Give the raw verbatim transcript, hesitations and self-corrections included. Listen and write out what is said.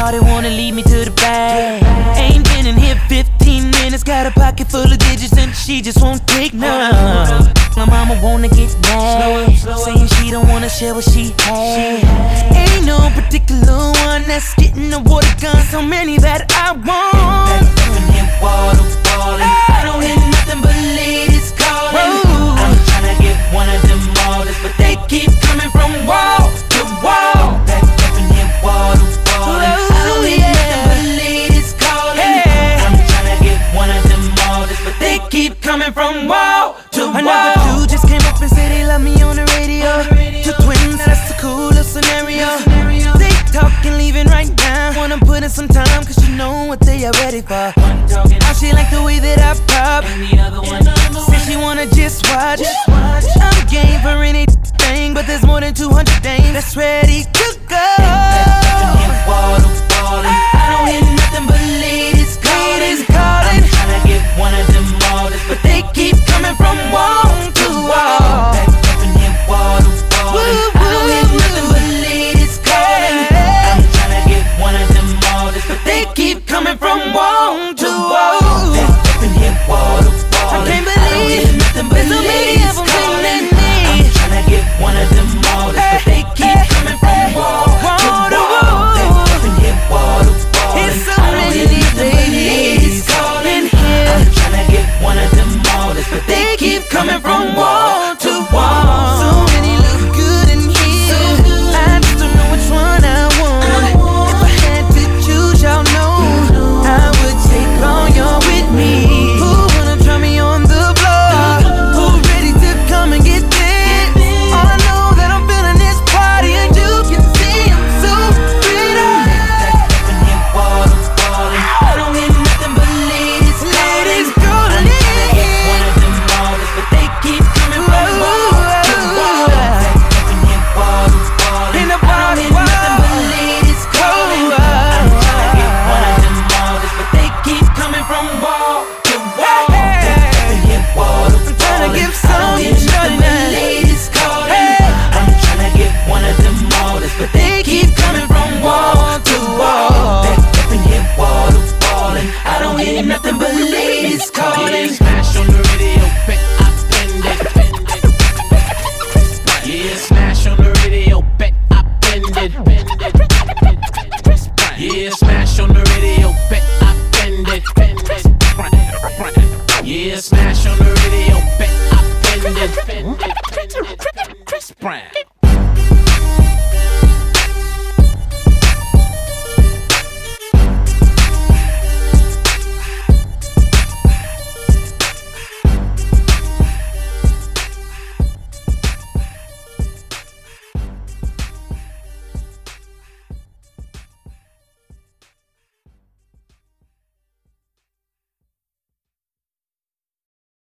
Shawty wanna lead me to the bag. Ain't been in here fifteen minutes, got a pocket full of digits and she just won't take none. My mama wanna get mad, saying she don't wanna share what she had. Ain't no particular one that's getting the water gun, so many that I want. Water falling. I don't hear nothing but ladies calling. Whoa. I'm tryna get one of them models, but they keep coming from wall to wall. Back up in here, water falling. I don't hear nothing but ladies calling. Hey. I'm tryna get one of them models, but they keep coming from wall to wall. Another dude just came up and said they love me on the radio. Two twins, that's a cool little scenario. They talking, leaving right now. Wanna put in some time, cause you know what they are ready for. How she like the way that I pop, And the other one, said she wanna just watch. I'm game for anything, but there's more than two hundred dames that's ready to go.